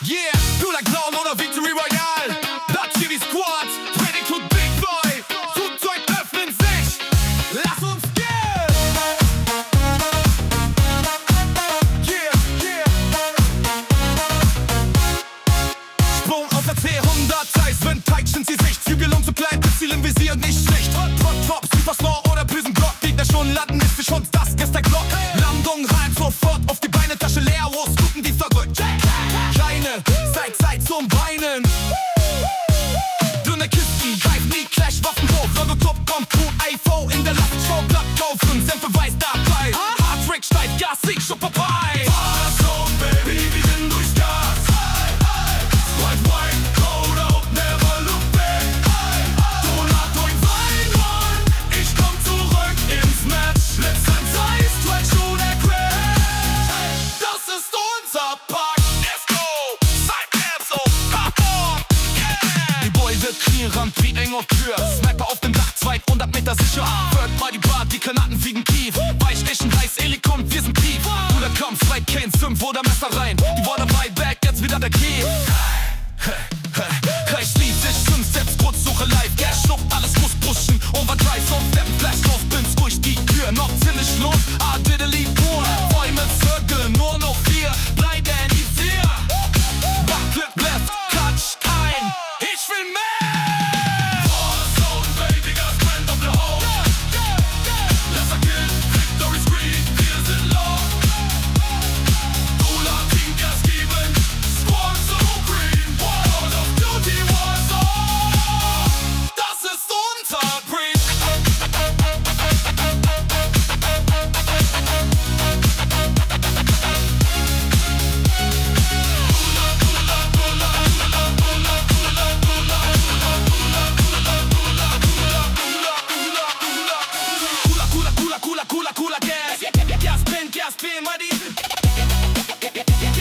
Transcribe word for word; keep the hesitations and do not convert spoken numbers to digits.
Yeah, du like Clown oder Victory Royale. Das hier die Squad, ready to Big Boy. Flugzeug öffnen sich, lass uns gehen. Yeah, yeah. Sprung auf der C hundert, Eiswind, peitschen sie sich. Zügel um zu klein, Ziel im Visier und nicht schlicht. Top, top, Superstar oder bösen Glock. Gegner schon landen, ist für schon das ist der Glock. Landung rein, sofort auf die Beine, Tasche leer, wo es guten Dienstag rückt. Kleine, Zeit, Zeit zum Weinen. Dünne Kisten, greif nie, Clash, Waffen hoch. Robocop kommt, Crew, I V in der Laftshow, Blatt kaufen, Senf beweist dabei. Hardtrick steigt, Gas, Sieg, schon vorbei. Fahrradsohn, Baby, wir sind durchs Gas. White, white, cold out, never look back. Du lad euch Wein, Mann, ich komm zurück ins Match. Letzter Zeit, Track schon der Crash. Das ist unser Pack. Let's go, Side so, pop on, yeah. Die Boy wird clearen, Beat eng auf Tür. Sniper auf dem Dach, zweihundert Meter sicher. Hört mal die Bar, die Granaten fliegen tief. Weichstechen, heiß, Eli kommt, wir sind tief. Du da kommst, zwei Canes, fünf oder Messer rein. Die war dabei, back, jetzt wieder der Key. Gleich schließ ich, fünf Steps, Kurzsuche live. Gas, Schlucht, alles muss pushen. Overdrive, so Steppen, Flash, drauf, bin's durch die Tür. Noch ziemlich los, ah, diddly pur. Bäume, Zirkel, nur noch vier. Drei, denn die vier. Backflip, left, klatsch, ein. Ich will mehr. Warzone, Baby, Gas brennt auf der Haut. Lesser Kill, Victory Screen, wir sind low. Dula, Team, Gas geben. Squad so green, Call of Duty Warzone. Das ist unser Breed. Cooler, cooler, cooler, cooler, cooler, cooler Gas. Gas, Pin, Gas, Pin, ready.